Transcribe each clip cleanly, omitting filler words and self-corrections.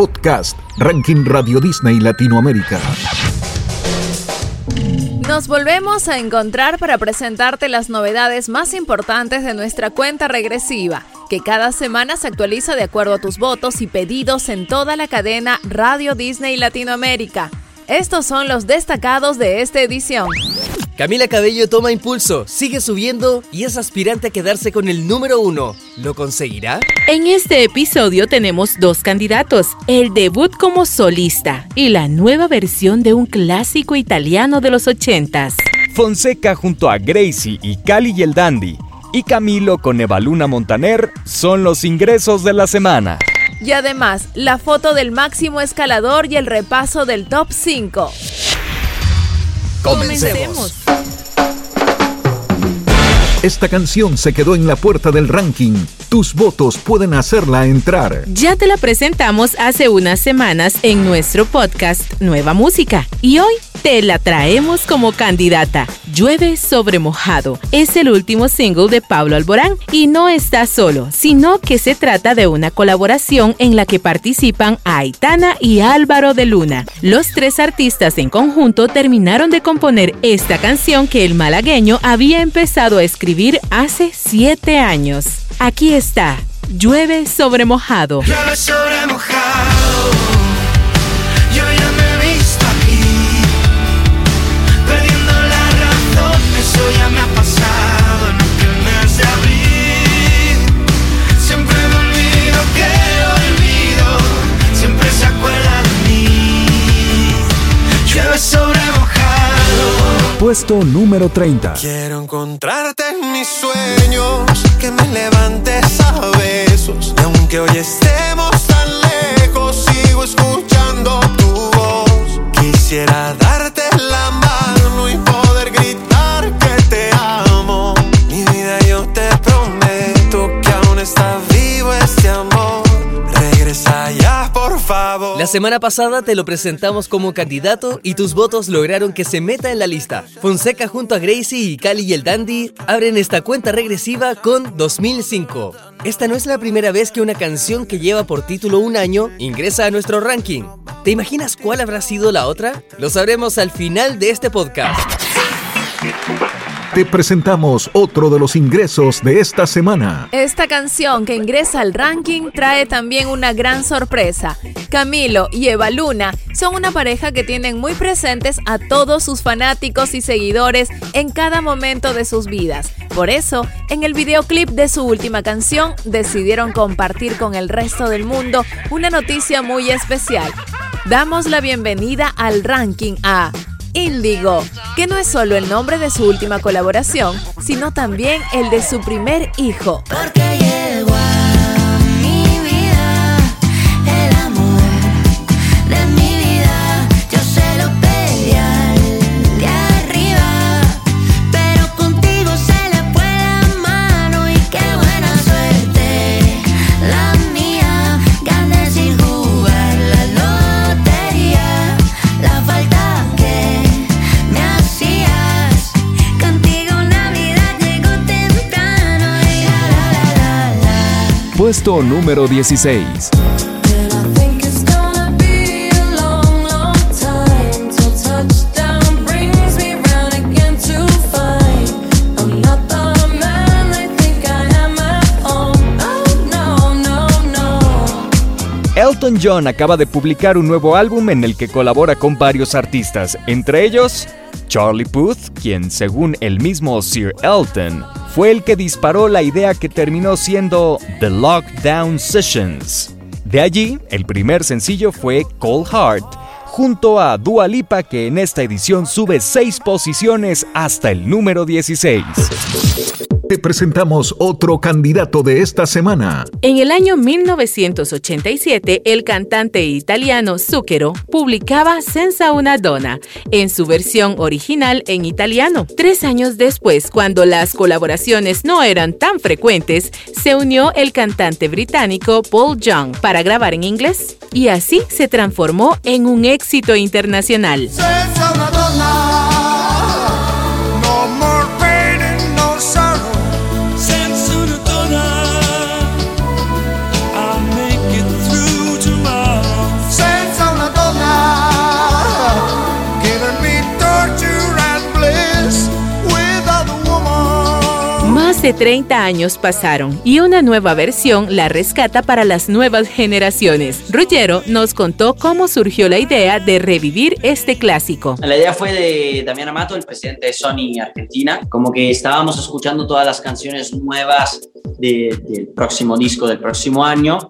podcast Ranking Radio Disney Latinoamérica. Nos volvemos a encontrar para presentarte las novedades más importantes de nuestra cuenta regresiva, que cada semana se actualiza de acuerdo a tus votos y pedidos en toda la cadena Radio Disney Latinoamérica. Estos son los destacados de esta edición. Camila Cabello toma impulso, sigue subiendo y es aspirante a quedarse con el número 1. ¿Lo conseguirá? En este episodio tenemos dos candidatos, el debut como solista y la nueva versión de un clásico italiano de los 80s. Fonseca junto a Gracie y Cali y el Dandy, y Camilo con Evaluna Montaner son los ingresos de la semana. Y además, la foto del máximo escalador y el repaso del top 5. ¡Comencemos! Esta canción se quedó en la puerta del ranking. Tus votos pueden hacerla entrar. Ya te la presentamos hace unas semanas en nuestro podcast Nueva Música y hoy te la traemos como candidata. Llueve sobre mojado es el último single de Pablo Alborán y no está solo, sino que se trata de una colaboración en la que participan Aitana y Álvaro de Luna. Los tres artistas en conjunto terminaron de componer esta canción que el malagueño había empezado a escribir hace 7 años. Aquí está, Llueve sobre mojado. Llueve sobre mojado, yo ya me he visto aquí, perdiendo la razón, eso ya me ha pasado en el mes de abril. Siempre me olvido que olvido, siempre se acuerda de mí. Llueve sobre mojado. Puesto número 30. Quiero encontrarte en mis sueños, que me levantes a besos. Y aunque hoy estemos tan lejos, sigo escuchando tu voz. Quisiera darte la mano y poder gritar que te amo. Mi vida, yo te prometo que aún está vivo este amor. Regresa ya, por favor. La semana pasada te lo presentamos como candidato y tus votos lograron que se meta en la lista. Fonseca junto a Gracie y Cali y el Dandy abren esta cuenta regresiva con 2005. Esta no es la primera vez que una canción que lleva por título un año ingresa a nuestro ranking. ¿Te imaginas cuál habrá sido la otra? Lo sabremos al final de este podcast. Te presentamos otro de los ingresos de esta semana. Esta canción que ingresa al ranking trae también una gran sorpresa. Camilo y Evaluna son una pareja que tienen muy presentes a todos sus fanáticos y seguidores en cada momento de sus vidas. Por eso, en el videoclip de su última canción, decidieron compartir con el resto del mundo una noticia muy especial. Damos la bienvenida al ranking a Índigo, que no es solo el nombre de su última colaboración, sino también el de su primer hijo. Porque llegó a mi vida el amor de mi vida. Yo se lo pedí al de arriba, pero contigo se le fue la mano y qué buena suerte la mía. Gané sin jugar la lotería, la falta que me hacías. Contigo Navidad llegó temprano y la. Puesto número 16. Elton John acaba de publicar un nuevo álbum en el que colabora con varios artistas, entre ellos Charlie Puth, quien según el mismo Sir Elton, fue el que disparó la idea que terminó siendo The Lockdown Sessions. De allí, el primer sencillo fue Cold Heart, junto a Dua Lipa, que en esta edición sube 6 posiciones hasta el número 16. Te presentamos otro candidato de esta semana. En el año 1987, el cantante italiano Zucchero publicaba Senza una donna en su versión original en italiano. 3 años después, cuando las colaboraciones no eran tan frecuentes, se unió el cantante británico Paul Young para grabar en inglés y así se transformó en un éxito internacional. Senza una donna, no more pain and no sorrow. Senza una donna, I'll make it through tomorrow. Más de 30 años pasaron y una nueva versión la rescata para las nuevas generaciones. Ruggiero nos contó cómo surgió la idea de revivir este clásico. La idea fue de Damián Amato, el presidente de Sony Argentina. Como que estábamos escuchando todas las canciones nuevas del próximo disco del próximo año.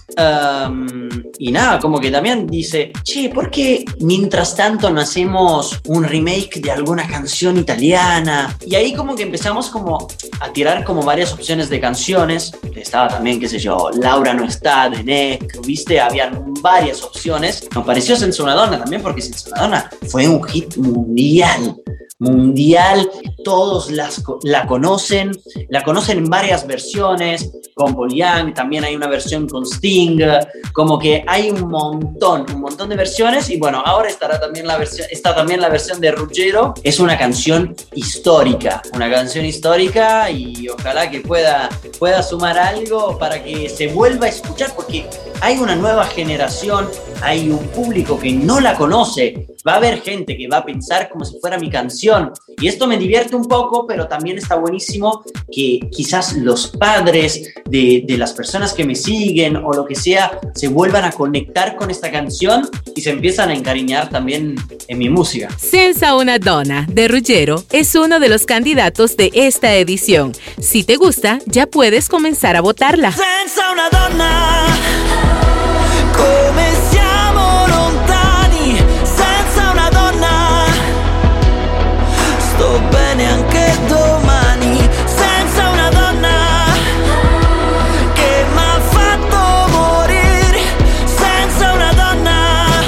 Y nada, como que Damián dice, che, ¿por qué mientras tanto no hacemos un remake de alguna canción italiana? Y ahí como que empezamos como a tirar como varias opciones de canciones. Estaba también, qué sé yo, Laura no está, de Neck, ¿viste? Habían varias opciones. Nos pareció Senza una Donna también, porque Senza una Donna fue un hit mundial, todos la conocen en varias versiones, con Paul Young, también hay una versión con Sting, como que hay un montón de versiones, y bueno, ahora está también la versión de Ruggiero. Es una canción histórica, y ojalá que pueda sumar algo para que se vuelva a escuchar, porque hay una nueva generación, hay un público que no la conoce, va a haber gente que va a pensar como si fuera mi canción, y esto me divierte un poco, pero también está buenísimo que quizás los padres de las personas que me siguen o lo que sea se vuelvan a conectar con esta canción y se empiezan a encariñar también en mi música. Senza una Donna de Ruggiero es uno de los candidatos de esta edición. Si te gusta, ya puedes comenzar a votarla. Senza una donna, come siamo lontani, senza una donna, sto bene anche domani, senza una donna che m'ha fatto morire, senza una donna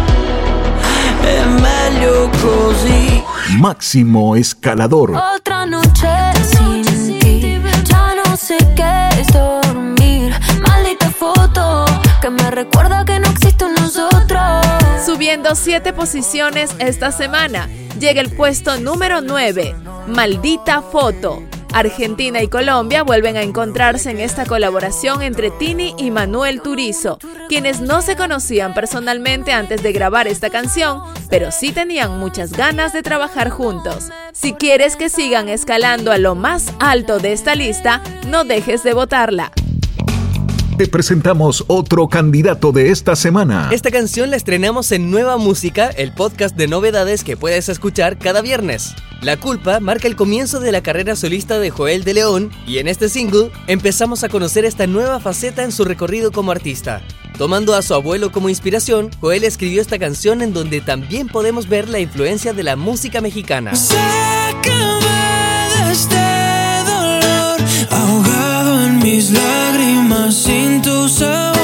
è meglio così. Máximo Escalador. Otra noche sin ti, ya no sé qué es dormir. Maldita foto que me recuerda que no existe un nosotros. Subiendo 7 posiciones esta semana, llega el puesto número 9, Maldita Foto. Argentina y Colombia vuelven a encontrarse en esta colaboración entre Tini y Manuel Turizo, quienes no se conocían personalmente antes de grabar esta canción, pero sí tenían muchas ganas de trabajar juntos. Si quieres que sigan escalando a lo más alto de esta lista, no dejes de votarla. Te presentamos otro candidato de esta semana. Esta canción la estrenamos en Nueva Música, el podcast de novedades que puedes escuchar cada viernes. La Culpa marca el comienzo de la carrera solista de Joel de León, y en este single empezamos a conocer esta nueva faceta en su recorrido como artista. Tomando a su abuelo como inspiración, Joel escribió esta canción en donde también podemos ver la influencia de la música mexicana. Sácame de este dolor, ahogado en mis lágrimas sin tu sabor.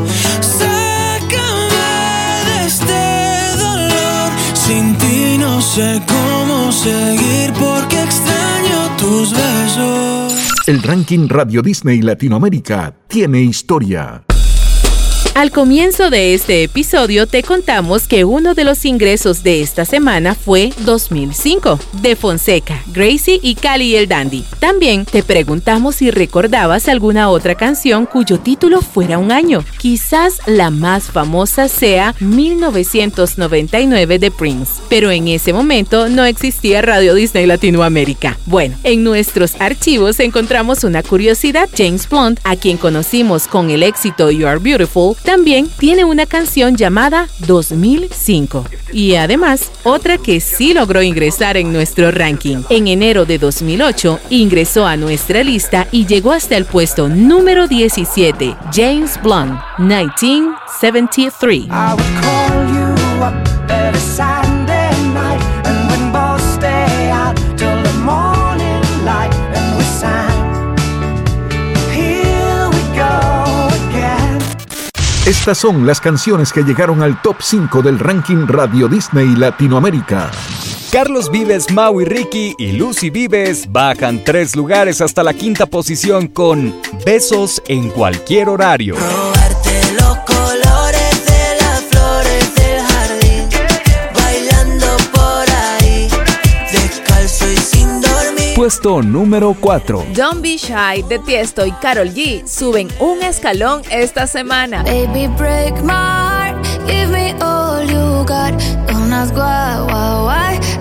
Sácame de este dolor, sin ti no sé cómo seguir porque extraño tus besos. El ranking Radio Disney Latinoamérica tiene historia. Al comienzo de este episodio te contamos que uno de los ingresos de esta semana fue 2005, de Fonseca, Gracie y Cali y el Dandy. También te preguntamos si recordabas alguna otra canción cuyo título fuera un año. Quizás la más famosa sea 1999 de Prince, pero en ese momento no existía Radio Disney Latinoamérica. Bueno, en nuestros archivos encontramos una curiosidad. James Blunt, a quien conocimos con el éxito You Are Beautiful, también tiene una canción llamada 2005. Y además, otra que sí logró ingresar en nuestro ranking. En enero de 2008, ingresó a nuestra lista y llegó hasta el puesto número 17, James Blunt, 1973. I would call you up every Sunday night, and we'd both stay out till the morning light, and we sang, here we go again. Estas son las canciones que llegaron al top 5 del ranking Radio Disney Latinoamérica. Carlos Vives, Maui Ricky y Lucy Vives bajan 3 lugares hasta la 5ª posición con Besos en cualquier horario. Robarte los colores de las flores del jardín, bailando por ahí, descalzo y sin dormir. Puesto número 4. Don't Be Shy de Tiesto y Karol G suben un escalón esta semana. Baby, break my heart, give me all you got. Don't ask why.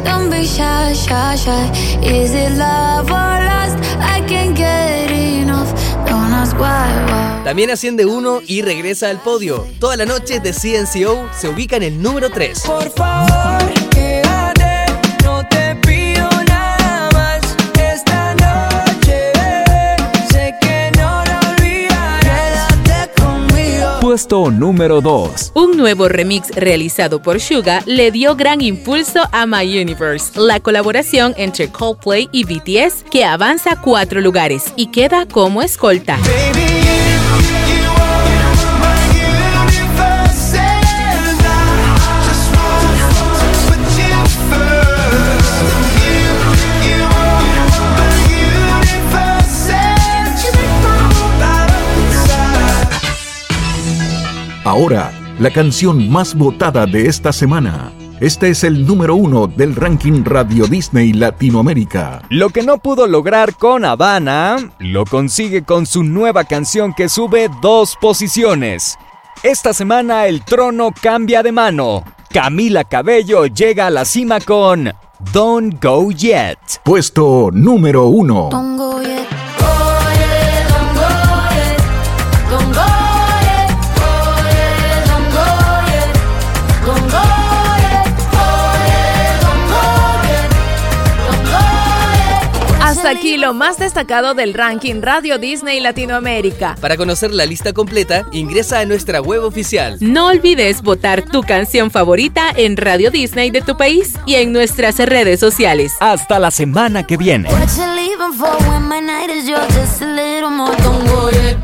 Don't be shy, shy, shy. Is it love or lust? I can't get enough. Don't ask why. También asciende uno y regresa al podio. Toda la noche de CNCO se ubica en el número 3. Por favor, quédate, no te pido nada más. Esta noche, sé que no la olvidaré. Quédate conmigo. Puesto número 2. Un nuevo remix realizado por Suga le dio gran impulso a My Universe, la colaboración entre Coldplay y BTS, que avanza 4 lugares y queda como escolta. Baby, Ahora, la canción más votada de esta semana. Este es el número 1 del ranking Radio Disney Latinoamérica. Lo que no pudo lograr con Havana, lo consigue con su nueva canción que sube 2 posiciones. Esta semana el trono cambia de mano. Camila Cabello llega a la cima con Don't Go Yet. Puesto número 1. Don't go yet. Hasta aquí lo más destacado del ranking Radio Disney Latinoamérica. Para conocer la lista completa, ingresa a nuestra web oficial. No olvides votar tu canción favorita en Radio Disney de tu país y en nuestras redes sociales. Hasta la semana que viene. What you leaving for when my night is yours? Just a little more. Don't go yet.